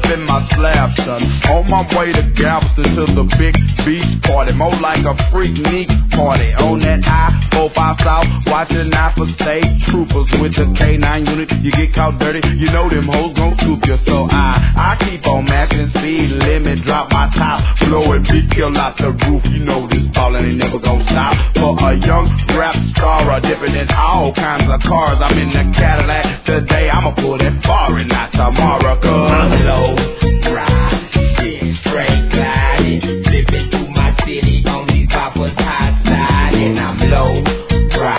in my slab, son. On my way to Galveston to the big beach party. More like a freak party. On that I-45 South, watching out for state troopers with the K9 unit. You get caught dirty, you know them hoes gon' scoop you. So I keep on maxing speed limit, drop my top, blowing big kill out the roof. You know this ballin' ain't never gon' stop. For a young rap star, dipping in all kinds of cars. I'm in the Cadillac today, I'ma pull that foreign, not tomorrow. 'Cause I'm low.